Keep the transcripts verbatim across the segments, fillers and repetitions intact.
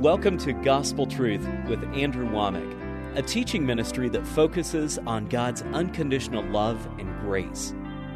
Welcome to Gospel Truth with Andrew Womack, a teaching ministry that focuses on God's unconditional love and grace.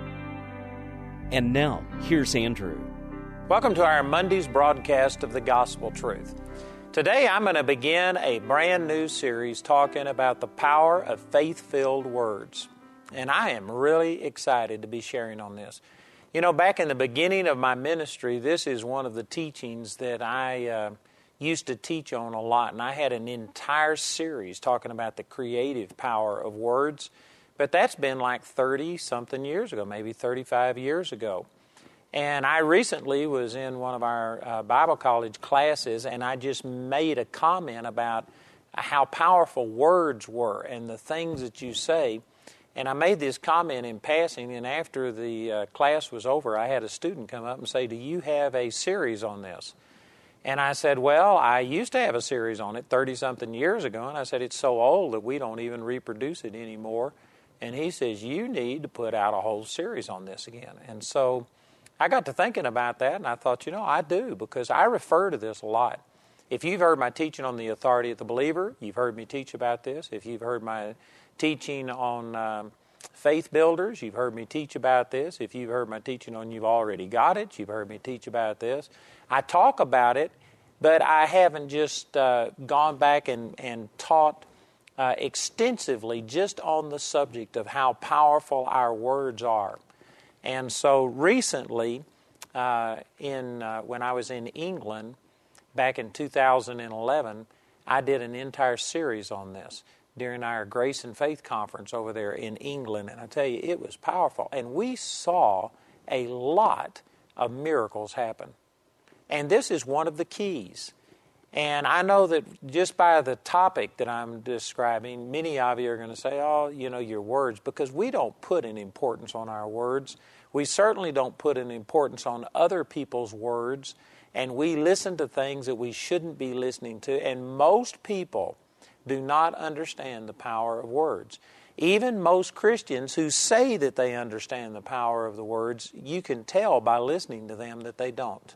And now, here's Andrew. Welcome to our Monday's broadcast of the Gospel Truth. Today I'm going to begin a brand new series talking about the power of faith-filled words. And I am really excited to be sharing on this. You know, back in the beginning of my ministry, this is one of the teachings that I uh, used to teach on a lot. And I had an entire series talking about the creative power of words. But that's been like thirty-something years ago, maybe thirty-five years ago. And I recently was in one of our uh, Bible college classes, and I just made a comment about how powerful words were and the things that you say. And I made this comment in passing, and after the uh, class was over, I had a student come up and say, "Do you have a series on this?" And I said, "Well, I used to have a series on it thirty-something years ago." And I said, "It's so old that we don't even reproduce it anymore." And he says, "You need to put out a whole series on this again." And so I got to thinking about that, and I thought, you know, I do, because I refer to this a lot. If you've heard my teaching on the authority of the believer, you've heard me teach about this. If you've heard my teaching on um, faith builders, you've heard me teach about this. If you've heard my teaching on You've Already Got It, you've heard me teach about this. I talk about it, but I haven't just uh, gone back and, and taught uh, extensively just on the subject of how powerful our words are. And so recently, uh, in uh, when I was in England, back in two thousand eleven, I did an entire series on this during our Grace and Faith Conference over there in England. And I tell you, it was powerful. And we saw a lot of miracles happen. And this is one of the keys. And I know that just by the topic that I'm describing, many of you are going to say, "Oh, you know, your words," because we don't put an importance on our words. We certainly don't put an importance on other people's words. And we listen to things that we shouldn't be listening to. And most people do not understand the power of words. Even most Christians who say that they understand the power of the words, you can tell by listening to them that they don't.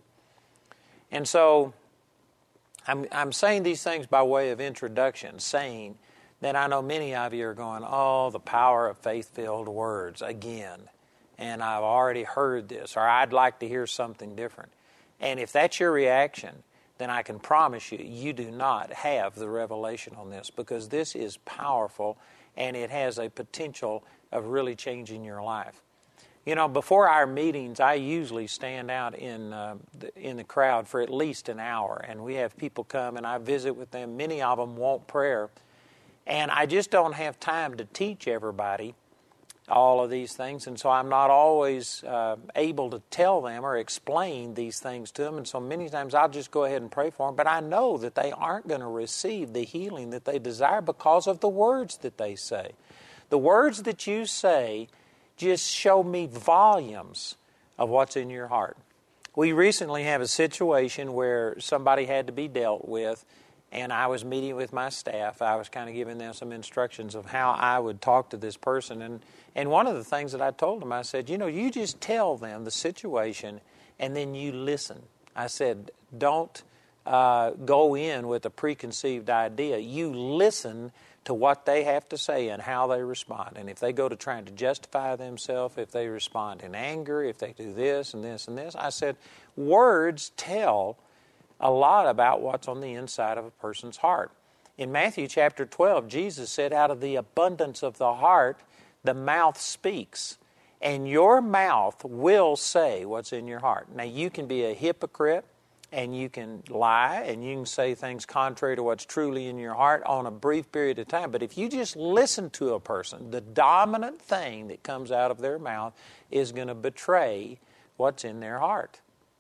And so I'm, I'm saying these things by way of introduction, saying that I know many of you are going, "Oh, the power of faith-filled words again. And I've already heard this," or "I'd like to hear something different." And if that's your reaction, then I can promise you, you do not have the revelation on this, because this is powerful and it has a potential of really changing your life. You know, before our meetings, I usually stand out in uh, the, in the crowd for at least an hour, and we have people come and I visit with them. Many of them want prayer, and I just don't have time to teach everybody all of these things, and so I'm not always uh, able to tell them or explain these things to them, and so many times I'll just go ahead and pray for them, but I know that they aren't going to receive the healing that they desire because of the words that they say. The words that you say just show me volumes of what's in your heart. We recently have a situation where somebody had to be dealt with, and I was meeting with my staff. I was kind of giving them some instructions of how I would talk to this person. And, and one of the things that I told them, I said, you know, you just tell them the situation and then you listen. I said, don't uh, go in with a preconceived idea. You listen to what they have to say and how they respond. And if they go to trying to justify themselves, if they respond in anger, if they do this and this and this, I said, words tell a lot about what's on the inside of a person's heart. In Matthew chapter twelve, Jesus said, "Out of the abundance of the heart, the mouth speaks." And your mouth will say what's in your heart. Now, you can be a hypocrite, and you can lie, and you can say things contrary to what's truly in your heart on a brief period of time. But if you just listen to a person, the dominant thing that comes out of their mouth is going to betray what's in their heart.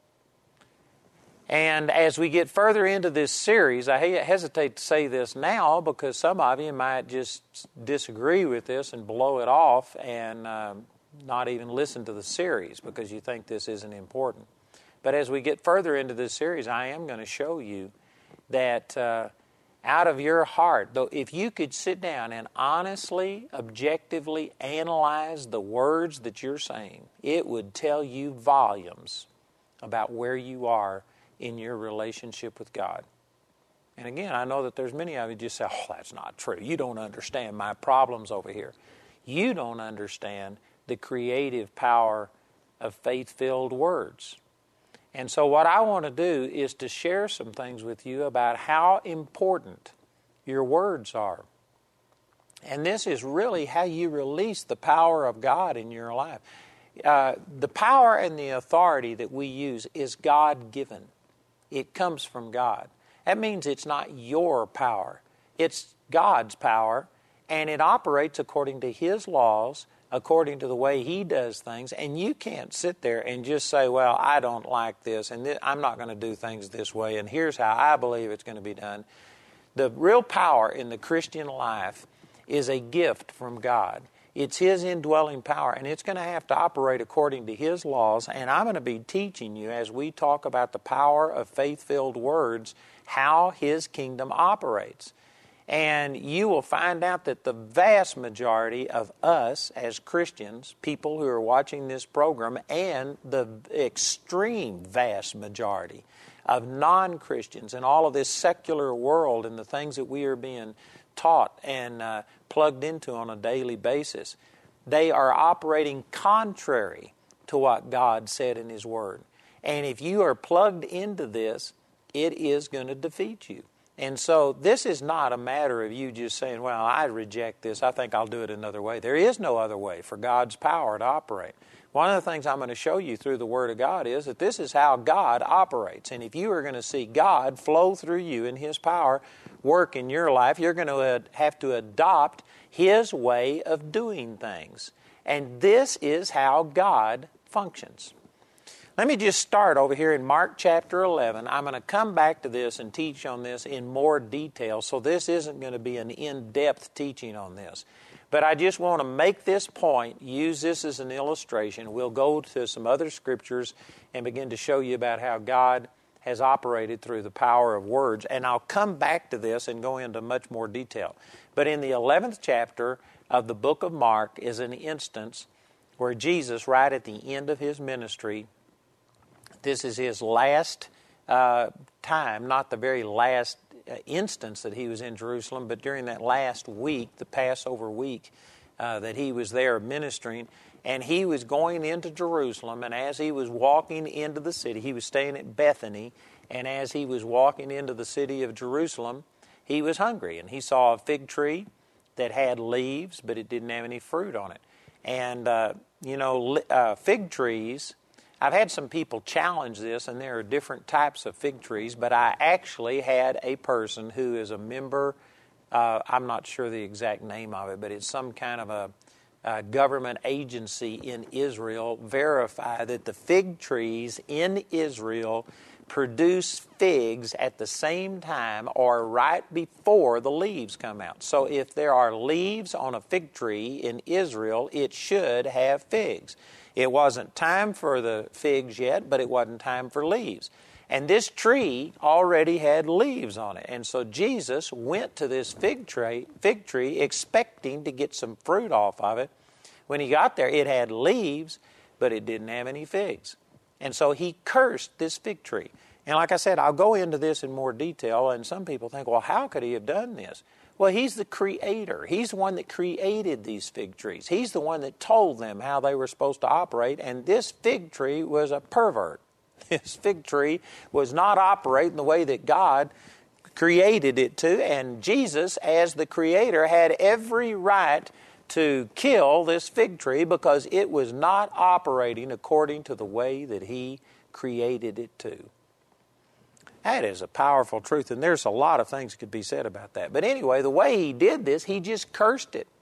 And as we get further into this series, I hesitate to say this now because some of you might just disagree with this and blow it off and um, not even listen to the series because you think this isn't important. But as we get further into this series, I am going to show you that uh, out of your heart, though, if you could sit down and honestly, objectively analyze the words that you're saying, it would tell you volumes about where you are in your relationship with God. And again, I know that there's many of you just say, oh, that's not true. You don't understand my problems over here. You don't understand the creative power of faith-filled words. And so what I want to do is to share some things with you about how important your words are. And this is really how you release the power of God in your life. Uh, the power and the authority that we use is God-given. It comes from God. That means it's not your power. It's God's power, and it operates according to His laws, according to the way He does things, and you can't sit there and just say, well, I don't like this, and th- I'm not going to do things this way, and here's how I believe it's going to be done. The real power in the Christian life is a gift from God. It's His indwelling power, and it's going to have to operate according to His laws, and I'm going to be teaching you as we talk about the power of faith-filled words, how His kingdom operates. And you will find out that the vast majority of us as Christians, people who are watching this program, and the extreme vast majority of non-Christians in all of this secular world and the things that we are being taught and uh, plugged into on a daily basis, they are operating contrary to what God said in His Word. And if you are plugged into this, it is going to defeat you. And so this is not a matter of you just saying, well, I reject this. I think I'll do it another way. There is no other way for God's power to operate. One of the things I'm going to show you through the Word of God is that this is how God operates. And if you are going to see God flow through you in His power, work in your life, you're going to have to adopt His way of doing things. And this is how God functions. Let me just start over here in Mark chapter eleven. I'm going to come back to this and teach on this in more detail, so this isn't going to be an in-depth teaching on this. But I just want to make this point, use this as an illustration. We'll go to some other scriptures and begin to show you about how God has operated through the power of words. And I'll come back to this and go into much more detail. But in the eleventh chapter of the book of Mark is an instance where Jesus, right at the end of His ministry, this is His last uh, time, not the very last uh, instance that He was in Jerusalem, but during that last week, the Passover week, uh, that He was there ministering, and He was going into Jerusalem, and as He was walking into the city, He was staying at Bethany, and as He was walking into the city of Jerusalem, He was hungry, and He saw a fig tree that had leaves, but it didn't have any fruit on it. And, uh, you know, uh, fig trees... I've had some people challenge this, and there are different types of fig trees, but I actually had a person who is a member, uh, I'm not sure the exact name of it, but it's some kind of a, a government agency in Israel, verify that the fig trees in Israel produce figs at the same time or right before the leaves come out. So if there are leaves on a fig tree in Israel, it should have figs. It wasn't time for the figs yet, but it wasn't time for leaves. And this tree already had leaves on it. And so Jesus went to this fig tree, fig tree expecting to get some fruit off of it. When He got there, it had leaves, but it didn't have any figs. And so He cursed this fig tree. And like I said, I'll go into this in more detail, and some people think, well, how could He have done this? Well, He's the creator. He's the one that created these fig trees. He's the one that told them how they were supposed to operate, and this fig tree was a pervert. This fig tree was not operating the way that God created it to, and Jesus, as the creator, had every right to kill this fig tree because it was not operating according to the way that He created it to. That is a powerful truth, and there's a lot of things that could be said about that. But anyway, the way He did this, He just cursed it.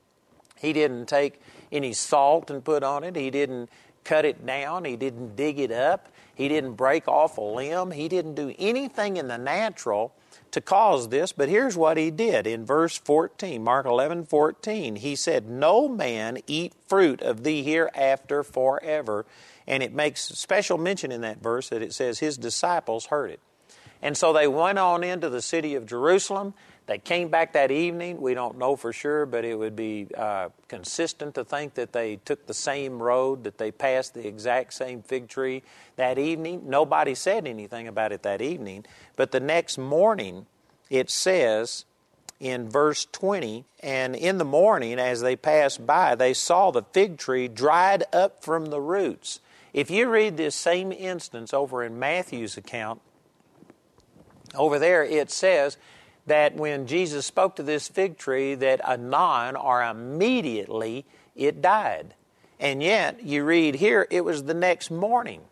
He didn't take any salt and put on it. He didn't cut it down. He didn't dig it up. He didn't break off a limb. He didn't do anything in the natural to cause this. But here's what He did in verse fourteen, Mark eleven fourteen. He said, "No man eat fruit of thee hereafter forever." And it makes special mention in that verse that it says His disciples heard it. And so they went on into the city of Jerusalem. They came back that evening. We don't know for sure, but it would be uh, consistent to think that they took the same road, that they passed the exact same fig tree that evening. Nobody said anything about it that evening. But the next morning, it says in verse twenty, and in the morning as they passed by, they saw the fig tree dried up from the roots. If you read this same instance over in Matthew's account, over there it says that when Jesus spoke to this fig tree, that anon, or immediately, it died. And yet, you read here, it was the next morning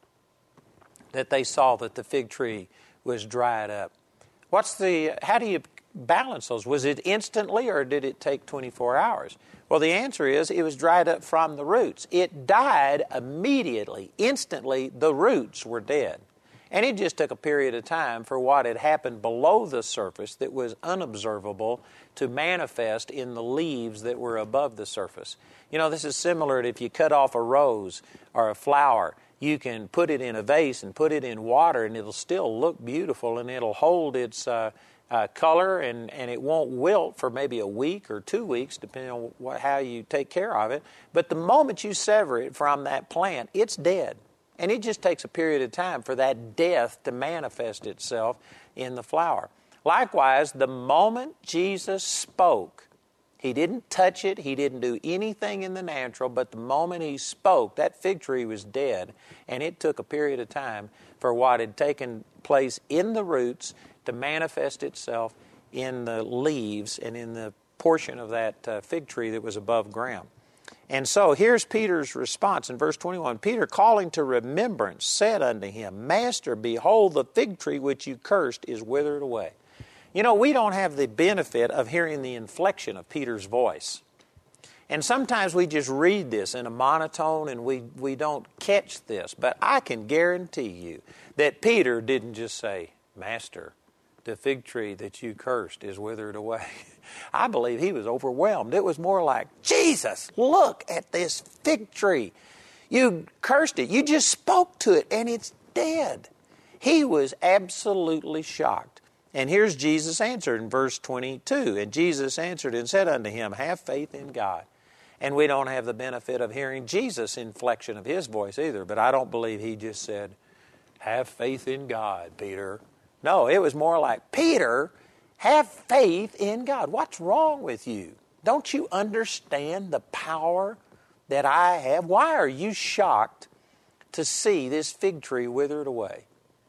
that they saw that the fig tree was dried up. What's the, how do you balance those? Was it instantly or did it take twenty-four hours? Well, the answer is it was dried up from the roots. It died immediately, instantly, the roots were dead. And it just took a period of time for what had happened below the surface that was unobservable to manifest in the leaves that were above the surface. You know, this is similar to if you cut off a rose or a flower. You can put it in a vase and put it in water and it'll still look beautiful and it'll hold its uh, uh, color and, and it won't wilt for maybe a week or two weeks, depending on what, how you take care of it. But the moment you sever it from that plant, it's dead. And it just takes a period of time for that death to manifest itself in the flower. Likewise, the moment Jesus spoke, he didn't touch it, he didn't do anything in the natural, but the moment he spoke, that fig tree was dead. And it took a period of time for what had taken place in the roots to manifest itself in the leaves and in the portion of that uh, fig tree that was above ground. And so here's Peter's response in verse twenty-one. Peter, calling to remembrance, said unto him, Master, behold, the fig tree which you cursed is withered away. You know, we don't have the benefit of hearing the inflection of Peter's voice. And sometimes we just read this in a monotone and we, we don't catch this. But I can guarantee you that Peter didn't just say, Master, the fig tree that you cursed is withered away. I believe he was overwhelmed. It was more like, Jesus, look at this fig tree. You cursed it. You just spoke to it and it's dead. He was absolutely shocked. And here's Jesus' answer in verse twenty-two. And Jesus answered and said unto him, Have faith in God. And we don't have the benefit of hearing Jesus' inflection of his voice either. But I don't believe he just said, Have faith in God, Peter. No, it was more like, Peter, have faith in God. What's wrong with you? Don't you understand the power that I have? Why are you shocked to see this fig tree withered away?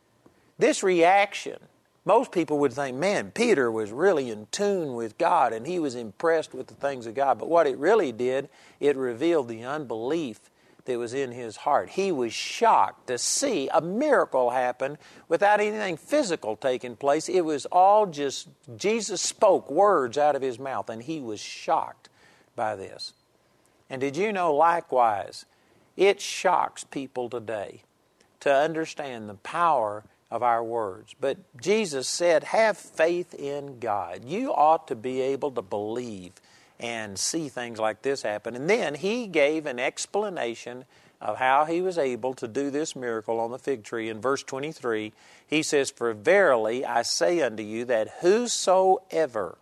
This reaction, most people would think, man, Peter was really in tune with God and he was impressed with the things of God. But what it really did, it revealed the unbelief that was in his heart. He was shocked to see a miracle happen without anything physical taking place. It was all just, Jesus spoke words out of his mouth and he was shocked by this. And did you know, likewise, it shocks people today to understand the power of our words. But Jesus said, have faith in God. You ought to be able to believe and see things like this happen. And then he gave an explanation of how he was able to do this miracle on the fig tree. In verse twenty-three, he says, For verily I say unto you that whosoever...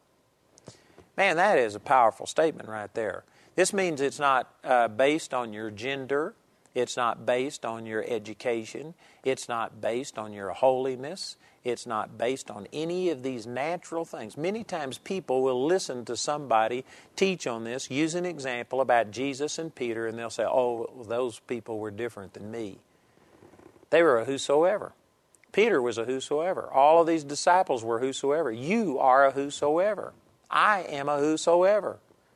Man, that is a powerful statement right there. This means it's not uh, based on your gender. It's not based on your education. It's not based on your holiness. It's not based on any of these natural things. Many times people will listen to somebody teach on this, use an example about Jesus and Peter, and they'll say, oh, those people were different than me. They were a whosoever. Peter was a whosoever. All of these disciples were whosoever. You are a whosoever. I am a whosoever.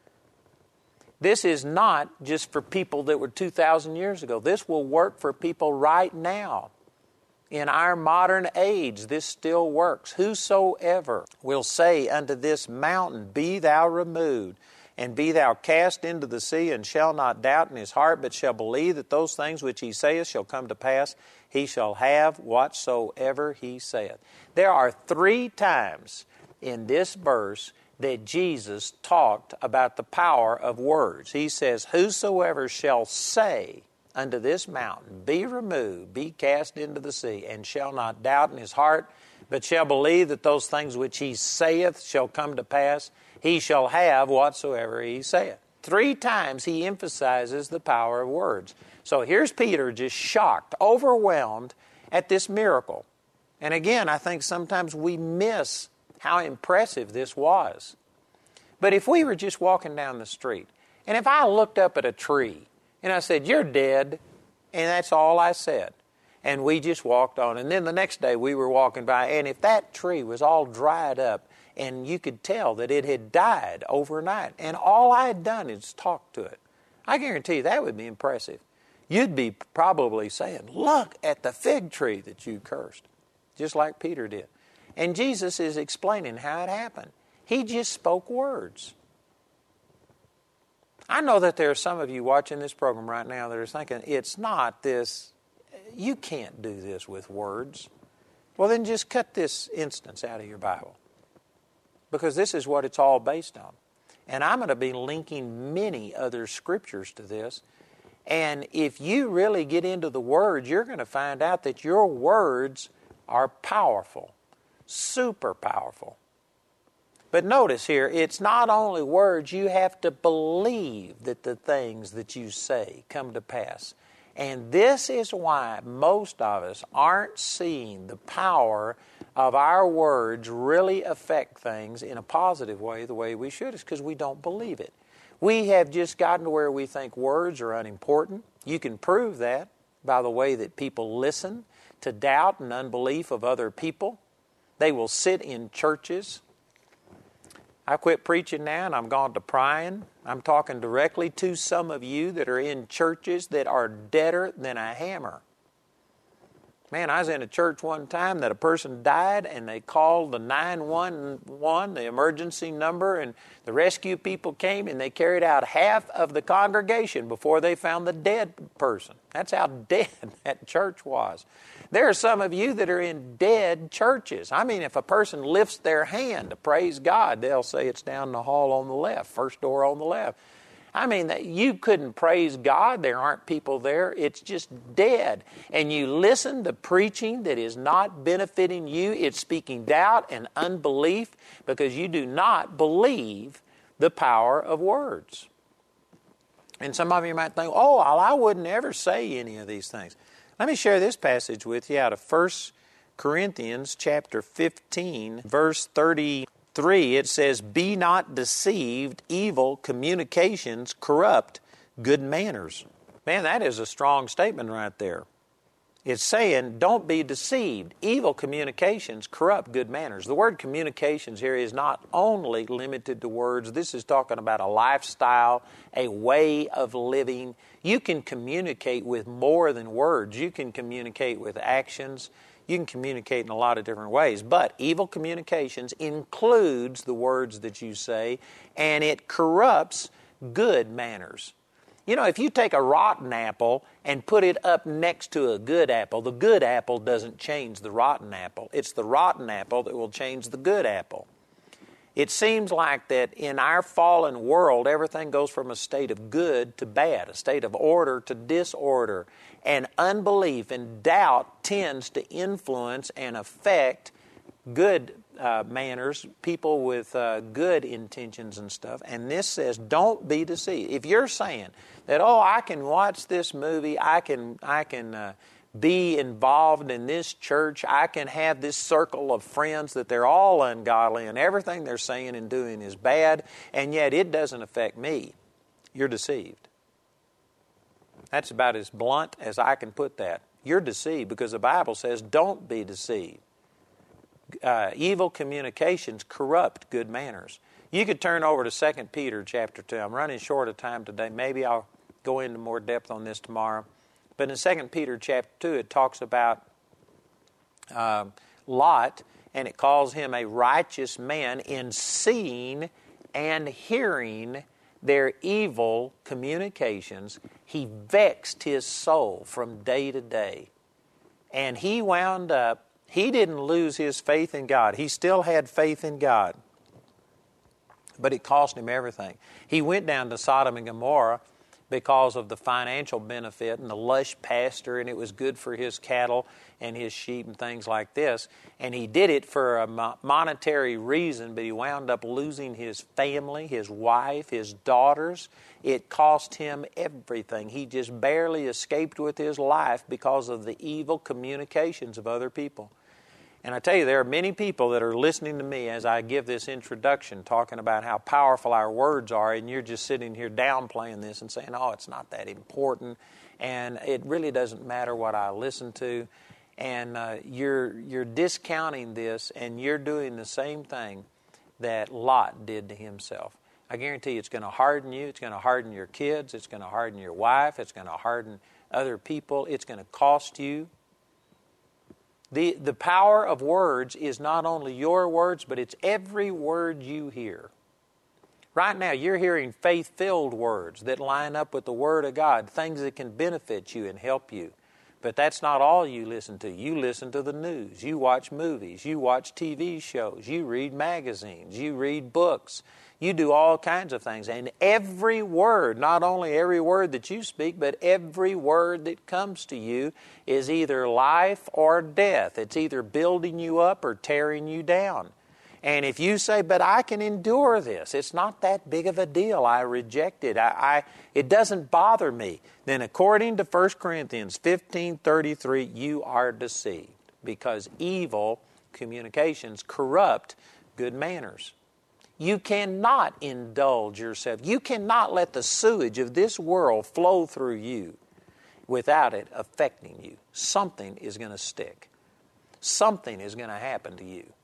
This is not just for people that were two thousand years ago. This will work for people right now. In our modern age, this still works. Whosoever will say unto this mountain, Be thou removed, and be thou cast into the sea, and shall not doubt in his heart, but shall believe that those things which he saith shall come to pass, he shall have whatsoever he saith. There are three times in this verse that Jesus talked about the power of words. He says, Whosoever shall say unto this mountain, Be removed, be cast into the sea, and shall not doubt in his heart, but shall believe that those things which he saith shall come to pass, he shall have whatsoever he saith. Three times he emphasizes the power of words. So here's Peter just shocked, overwhelmed at this miracle. And again, I think sometimes we miss how impressive this was. But if we were just walking down the street, and if I looked up at a tree, and I said, "You're dead," and that's all I said, and we just walked on, and then the next day we were walking by, and if that tree was all dried up, and you could tell that it had died overnight, and all I had done is talk to it, I guarantee you that would be impressive. You'd be probably saying, "Look at the fig tree that you cursed," just like Peter did. And Jesus is explaining how it happened. He just spoke words. I know that there are some of you watching this program right now that are thinking, it's not this, you can't do this with words. Well, then just cut this instance out of your Bible, because this is what it's all based on. And I'm going to be linking many other scriptures to this. And if you really get into the words, you're going to find out that your words are powerful, super powerful. But notice here, it's not only words, you have to believe that the things that you say come to pass. And this is why most of us aren't seeing the power of our words really affect things in a positive way the way we should. It's because we don't believe it. We have just gotten to where we think words are unimportant. You can prove that by the way that people listen to doubt and unbelief of other people. They will sit in churches. I quit preaching now and I'm gone to prying. I'm talking directly to some of you that are in churches that are deader than a hammer. Man, I was in a church one time that a person died and they called the nine one one, the emergency number, and the rescue people came and they carried out half of the congregation before they found the dead person. That's how dead that church was. There are some of you that are in dead churches. I mean, if a person lifts their hand to praise God, they'll say it's down the hall on the left, first door on the left. I mean, that you couldn't praise God. There aren't people there. It's just dead. And you listen to preaching that is not benefiting you. It's speaking doubt and unbelief because you do not believe the power of words. And some of you might think, oh, well, I wouldn't ever say any of these things. Let me share this passage with you out of First Corinthians chapter fifteen, verse thirty-three. It says, "Be not deceived, evil communications corrupt good manners." Man, that is a strong statement right there. It's saying, don't be deceived. Evil communications corrupt good manners. The word communications here is not only limited to words. This is talking about a lifestyle, a way of living. You can communicate with more than words. You can communicate with actions. You can communicate in a lot of different ways. But evil communications includes the words that you say, and it corrupts good manners. You know, if you take a rotten apple and put it up next to a good apple, the good apple doesn't change the rotten apple. It's the rotten apple that will change the good apple. It seems like that in our fallen world, everything goes from a state of good to bad, a state of order to disorder. And unbelief and doubt tends to influence and affect good uh, manners, people with uh, good intentions and stuff. And this says, don't be deceived. If you're saying that, oh, I can watch this movie, I can, I can uh, be involved in this church, I can have this circle of friends that they're all ungodly and everything they're saying and doing is bad, and yet it doesn't affect me, you're deceived. That's about as blunt as I can put that. You're deceived because the Bible says don't be deceived. Uh, evil communications corrupt good manners. You could turn over to Second Peter chapter two. I'm running short of time today. Maybe I'll go into more depth on this tomorrow. But in Second Peter chapter two, it talks about uh, Lot, and it calls him a righteous man in seeing and hearing their evil communications. He vexed his soul from day to day. And he wound up, he didn't lose his faith in God. He still had faith in God. But it cost him everything. He went down to Sodom and Gomorrah because of the financial benefit and the lush pasture, and it was good for his cattle and his sheep and things like this. And he did it for a monetary reason, but he wound up losing his family, his wife, his daughters. It cost him everything. He just barely escaped with his life because of the evil communications of other people. And I tell you, there are many people that are listening to me as I give this introduction, talking about how powerful our words are, and you're just sitting here downplaying this and saying, oh, it's not that important, and it really doesn't matter what I listen to. And uh, you're you're discounting this, and you're doing the same thing that Lot did to himself. I guarantee you it's going to harden you. It's going to harden your kids. It's going to harden your wife. It's going to harden other people. It's going to cost you. The, the power of words is not only your words, but it's every word you hear. Right now, you're hearing faith-filled words that line up with the Word of God, things that can benefit you and help you. But that's not all you listen to. You listen to the news. You watch movies. You watch T V shows. You read magazines. You read books. You do all kinds of things. And every word, not only every word that you speak, but every word that comes to you is either life or death. It's either building you up or tearing you down. And if you say, but I can endure this, it's not that big of a deal, I reject it, I, I, it doesn't bother me, then according to First Corinthians fifteen thirty-three, you are deceived, because evil communications corrupt good manners. You cannot indulge yourself. You cannot let the sewage of this world flow through you without it affecting you. Something is going to stick. Something is going to happen to you.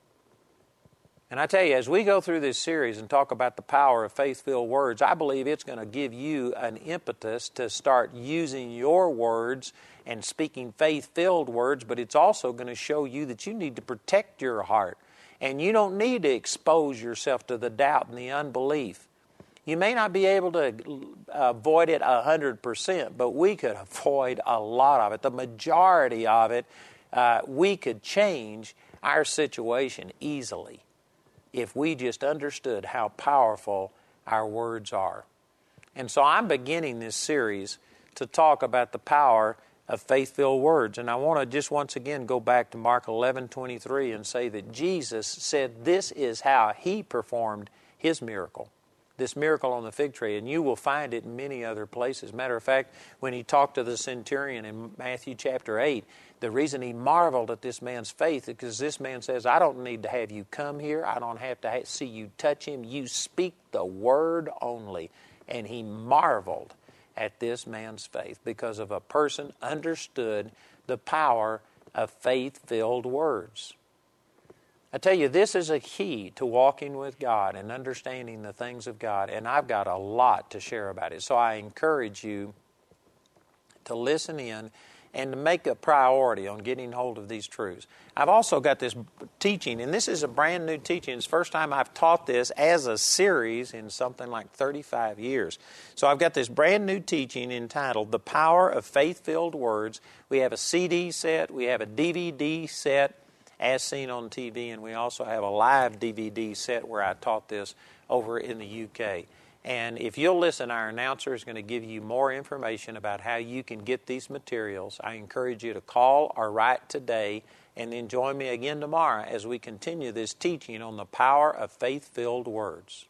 And I tell you, as we go through this series and talk about the power of faith-filled words, I believe it's going to give you an impetus to start using your words and speaking faith-filled words, but it's also going to show you that you need to protect your heart. And you don't need to expose yourself to the doubt and the unbelief. You may not be able to avoid it one hundred percent, but we could avoid a lot of it. The majority of it, uh, we could change our situation easily if we just understood how powerful our words are. And so I'm beginning this series to talk about the power of faith-filled words. And I want to just once again go back to Mark eleven twenty-three and say that Jesus said this is how He performed His miracle, this miracle on the fig tree. And you will find it in many other places. Matter of fact, when He talked to the centurion in Matthew chapter eight, the reason He marveled at this man's faith is because this man says, I don't need to have you come here. I don't have to ha- see you touch him. You speak the word only. And He marveled at this man's faith because of a person understood the power of faith-filled words. I tell you, this is a key to walking with God and understanding the things of God, and I've got a lot to share about it. So I encourage you to listen in and to make a priority on getting hold of these truths. I've also got this teaching, and this is a brand new teaching. It's the first time I've taught this as a series in something like thirty-five years. So I've got this brand new teaching entitled The Power of Faith-Filled Words. We have a C D set, we have a D V D set as seen on T V, and we also have a live D V D set where I taught this over in the U K. And if you'll listen, our announcer is going to give you more information about how you can get these materials. I encourage you to call or write today, and then join me again tomorrow as we continue this teaching on the power of faith-filled words.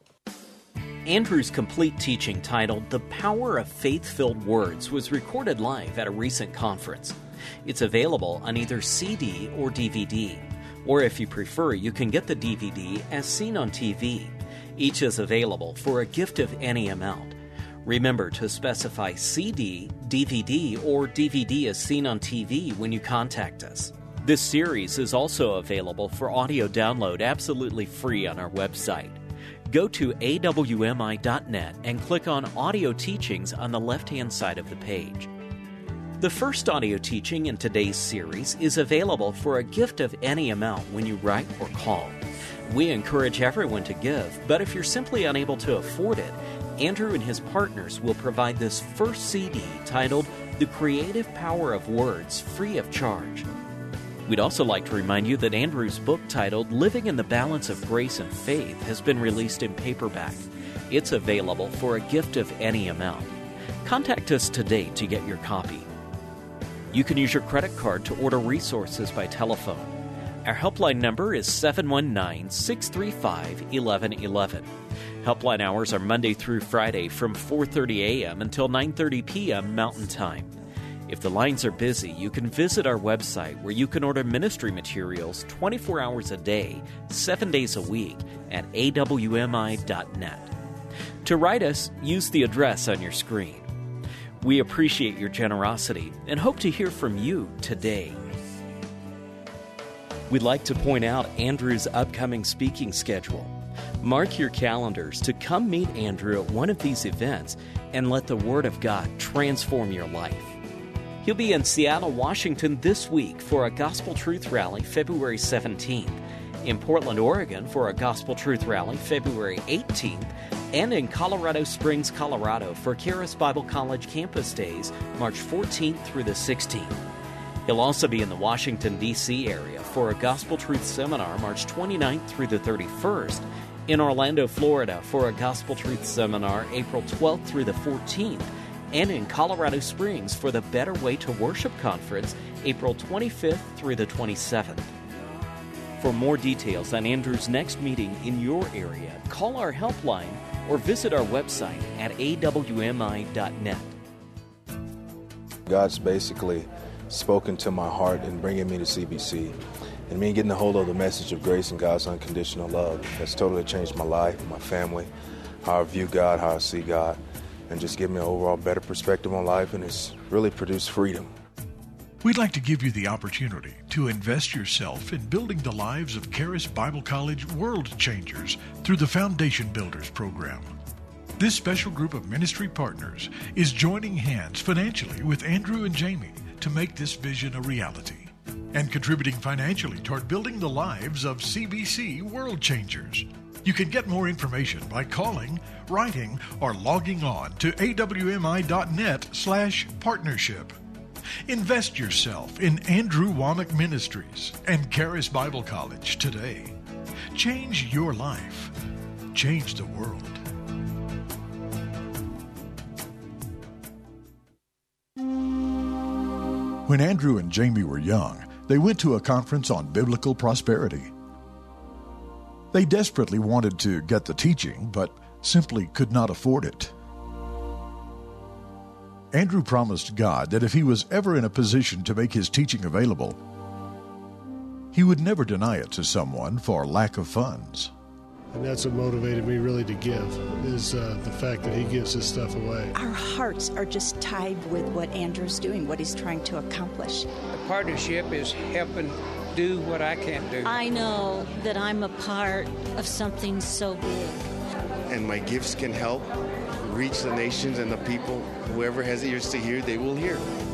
Andrew's complete teaching titled The Power of Faith-Filled Words was recorded live at a recent conference. It's available on either C D or D V D. Or if you prefer, you can get the D V D as seen on T V. Each is available for a gift of any amount. Remember to specify C D, D V D, or D V D as seen on T V when you contact us. This series is also available for audio download absolutely free on our website. Go to A W M I dot net and click on Audio Teachings on the left-hand side of the page. The first audio teaching in today's series is available for a gift of any amount when you write or call. We encourage everyone to give, but if you're simply unable to afford it, Andrew and his partners will provide this first C D titled The Creative Power of Words free of charge. We'd also like to remind you that Andrew's book titled Living in the Balance of Grace and Faith has been released in paperback. It's available for a gift of any amount. Contact us today to get your copy. You can use your credit card to order resources by telephone. Our helpline number is seven one nine, six three five, one one one one. Helpline hours are Monday through Friday from four thirty a.m. until nine thirty p.m. Mountain Time. If the lines are busy, you can visit our website where you can order ministry materials twenty-four hours a day, seven days a week at A W M I dot net. To write us, use the address on your screen. We appreciate your generosity and hope to hear from you today. We'd like to point out Andrew's upcoming speaking schedule. Mark your calendars to come meet Andrew at one of these events and let the Word of God transform your life. He'll be in Seattle, Washington this week for a Gospel Truth Rally February seventeenth, in Portland, Oregon for a Gospel Truth Rally February eighteenth, and in Colorado Springs, Colorado for Charis Bible College Campus Days March fourteenth through the sixteenth. He'll also be in the Washington, D C area for a Gospel Truth Seminar March twenty-ninth through the thirty-first, in Orlando, Florida for a Gospel Truth Seminar April twelfth through the fourteenth, and in Colorado Springs for the Better Way to Worship Conference April twenty-fifth through the twenty-seventh. For more details on Andrew's next meeting in your area, call our helpline or visit our website at A W M I dot net. God's basically spoken to my heart in bringing me to C B C, and me getting a hold of the message of grace and God's unconditional love. That's totally changed my life, my family, how I view God, how I see God, and just give me an overall better perspective on life, and it's really produced freedom. We'd like to give you the opportunity to invest yourself in building the lives of Charis Bible College World Changers through the Foundation Builders program. This special group of ministry partners is joining hands financially with Andrew and Jamie to make this vision a reality and contributing financially toward building the lives of C B C World Changers. You can get more information by calling, writing, or logging on to A W M I dot net slash partnership. Invest yourself in Andrew Wommack Ministries and Charis Bible College today. Change your life. Change the world. When Andrew and Jamie were young, they went to a conference on biblical prosperity. They desperately wanted to get the teaching, but simply could not afford it. Andrew promised God that if he was ever in a position to make his teaching available, he would never deny it to someone for lack of funds. And that's what motivated me really to give, is uh, the fact that he gives this stuff away. Our hearts are just tied with what Andrew's doing, what he's trying to accomplish. The partnership is helping do what I can't do. I know that I'm a part of something so big. And my gifts can help reach the nations and the people. Whoever has ears to hear, they will hear.